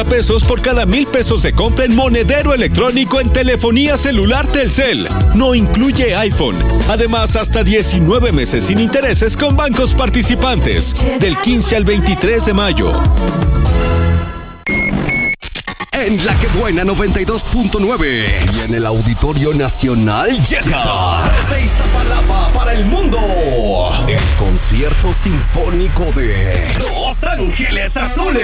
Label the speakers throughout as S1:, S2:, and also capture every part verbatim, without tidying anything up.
S1: pesos por cada mil pesos de compra en monedero electrónico en telefonía celular Telcel. No incluye iPhone. Además, hasta diecinueve meses sin intereses con bancos participantes. Del quince al veintitrés de mayo.
S2: En La Que Buena noventa y dos punto nueve y en el Auditorio Nacional llega desde Iztapalapa para el mundo el concierto sinfónico de Los Ángeles Azules.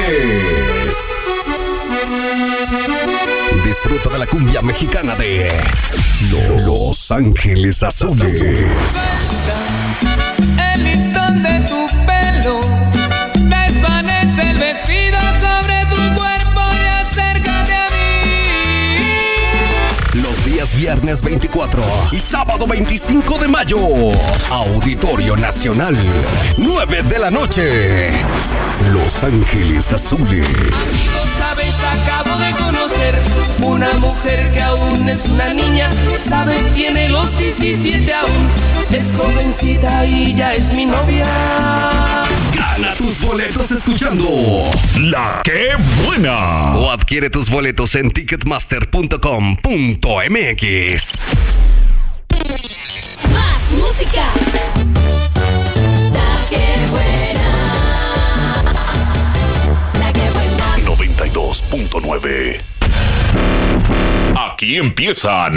S2: Disfruta de la cumbia mexicana de Los Ángeles Azules.
S3: El listón de tu pelo desvanece el vestido sobre tu cuerpo y acércate a mí.
S2: Los días viernes veinticuatro y sábado veinticinco de mayo, Auditorio Nacional, nueve de la noche, Los Ángeles Azules.
S3: Amigo, sabes, acabo de conocer una mujer que aún es una niña. Sabes, tiene los diecisiete aún, es jovencita y ya es mi novia.
S2: Gana tus boletos escuchando
S4: La Que Buena.
S2: O adquiere tus boletos en ticketmaster punto com punto m x.
S5: Más música. La Que Buena. La Que Buena.
S4: noventa y dos punto nueve. Aquí empiezan